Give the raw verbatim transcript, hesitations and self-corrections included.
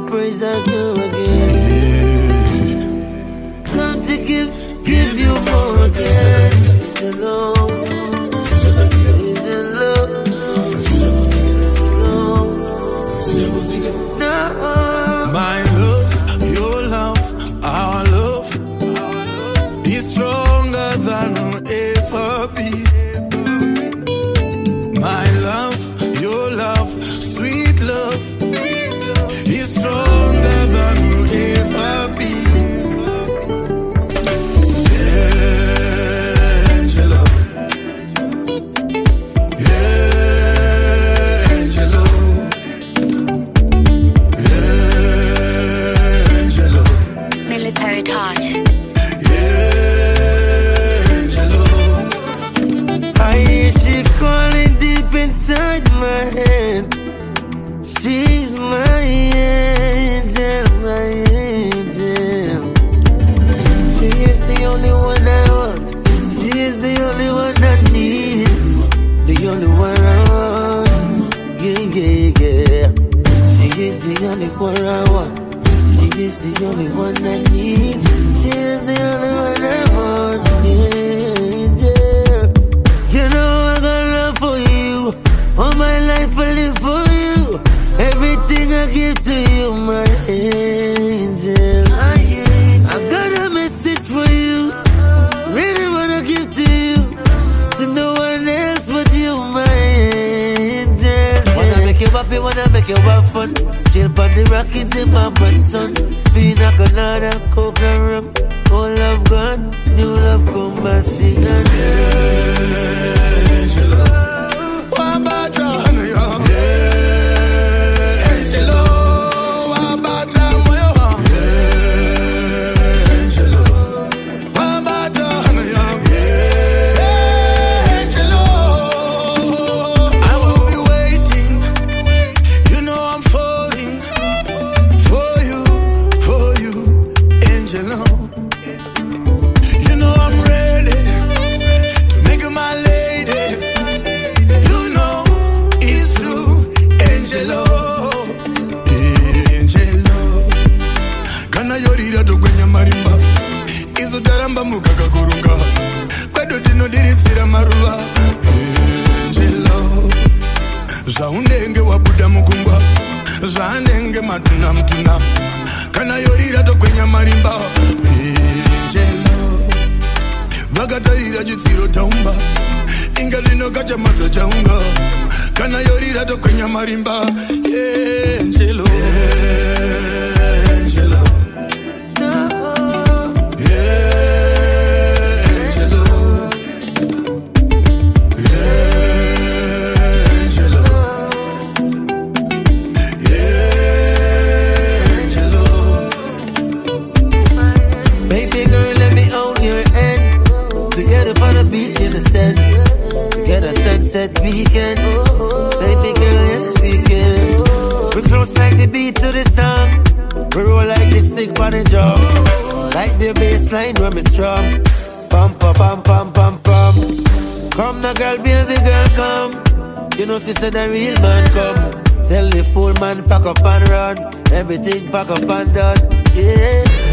praise and you again. Come to give, give you more again. You know, you love, no. My love, your love, our love is stronger than will ever be. My love, your love, sweet love is stronger than will ever be. Yeah, Angelo. Yeah, Angelo. Yeah, Angelo. Military touch. Yeah, Angelo. I hear she calling deep inside my head. She's my angel, my angel. She is the only one I want. She is the only one I need. The only one I want. Yeah, yeah, yeah. She is the only one I want. She is the only one I need. She is the only one I want. Yeah, yeah. You know I got love for you. All my life I live for you. Everything I give to you, my angel. I got a message for you. Really wanna give to you. To no one else but you, my angel. Wanna make you happy, wanna make you have fun. Chill on the rockets in my butt, son. Pina colada, coke and rum. All love gone, new love come back, sing and Yeah, Angelo. Wabata, yeah. Yeah, Angelo. Wabata, moyo. Yeah, Angelo. Wabata, yeah. Angelo. I will be waiting. You know I'm falling for you, for you, Angelo. You know I'm ready to make you my lady. You know it's true, Angelo. Angelo. Kana yorira to kwenye marimba. Izo daramba mugaga kurunga. Kwedo tino diritsira maruva. Angelo. Zaunenge wabuda mugungwa. Zaanenge matuna mtuna. Kana yorira to kwenye marimba. Angelo. Vakatarira chitsiro taumba. Ingalino kacha matsa chaunga. Kana yorira to kwenye marimba. Yeah, Angelo. Yeah, Angelo. Yeah, Angelo. Yeah, Angelo. Yeah, Angelo. baby girl, let me own your end. Together on the beach in the sand. Together sunset weekend. Baby girl, yes we can. We close like the beat to the song. We roll like the stick on the drum. Like the bass line when we strum. Pam pam pam pam pam pam. Come now girl, baby girl, come. You know sister the real man come. Tell the full man pack up and run. Everything pack up and done. Yeah.